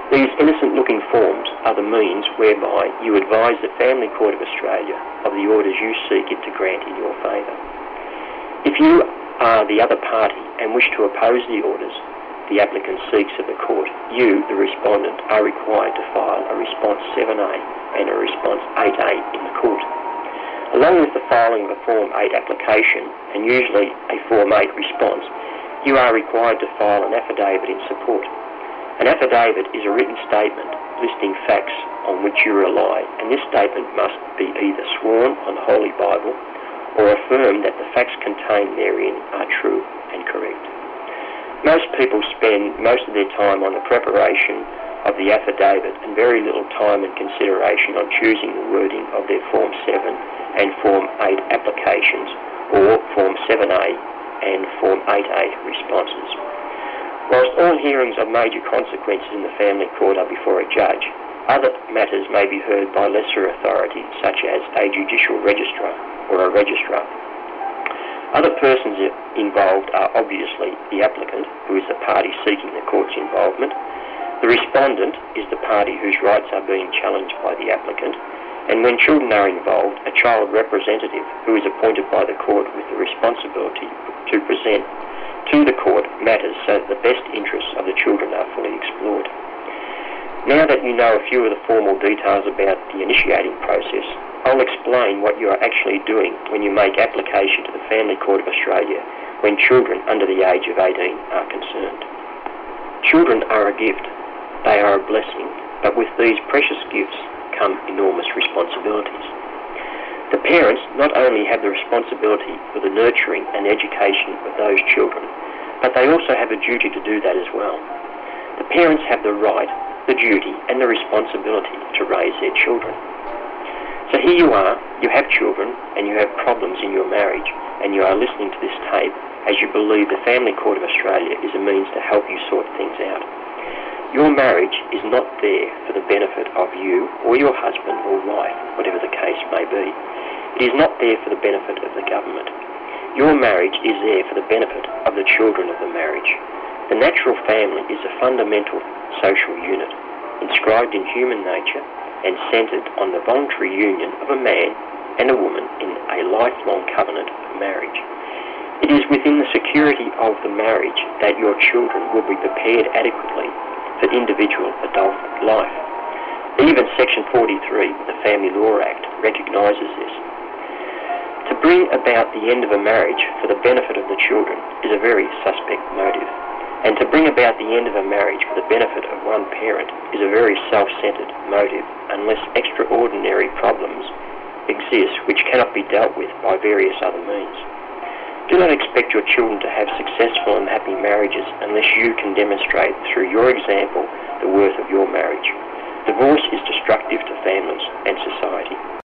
These innocent-looking forms are the means whereby you advise the Family Court of Australia of the orders you seek it to grant in your favour. If you are the other party and wish to oppose the orders the applicant seeks of the court, you, the respondent, are required to file a Response 7A and a Response 8A in the court. Along with the filing of a Form 8 application and usually a Form 8 response, you are required to file an affidavit in support. An affidavit is a written statement listing facts on which you rely, and this statement must be either sworn on the Holy Bible or affirm that the facts contained therein are true and correct. Most people spend most of their time on the preparation of the affidavit and very little time and consideration on choosing the wording of their Form 7 and Form 8 applications, or Form 7A and Form 8A responses. Whilst all hearings of major consequences in the family court are before a judge, other matters may be heard by lesser authority, such as a judicial registrar or a registrar. Other persons involved are obviously the applicant, who is the party seeking the court's involvement. The respondent is the party whose rights are being challenged by the applicant. And when children are involved, a child representative who is appointed by the court with the responsibility to present to the court matters so that the best interests of the children are fully explored. Now that you know a few of the formal details about the initiating process, I'll explain what you are actually doing when you make application to the Family Court of Australia when children under the age of 18 are concerned. Children are a gift. They are a blessing, but with these precious gifts come enormous responsibilities. The parents not only have the responsibility for the nurturing and education of those children, but they also have a duty to do that as well. The parents have the right, the duty and the responsibility to raise their children. So here you are, you have children and you have problems in your marriage, and you are listening to this tape as you believe the Family Court of Australia is a means to help you sort things out. Your marriage is not there for the benefit of you or your husband or wife, whatever the case may be. It is not there for the benefit of the government. Your marriage is there for the benefit of the children of the marriage. The natural family is a fundamental social unit, inscribed in human nature and centred on the voluntary union of a man and a woman in a lifelong covenant of marriage. It is within the security of the marriage that your children will be prepared adequately for individual adult life. Even Section 43 of the Family Law Act recognises this. To bring about the end of a marriage for the benefit of the children is a very suspect motive. And to bring about the end of a marriage for the benefit of one parent is a very self-centred motive, unless extraordinary problems exist which cannot be dealt with by various other means. Do not expect your children to have successful and happy marriages unless you can demonstrate through your example the worth of your marriage. Divorce is destructive to families and society.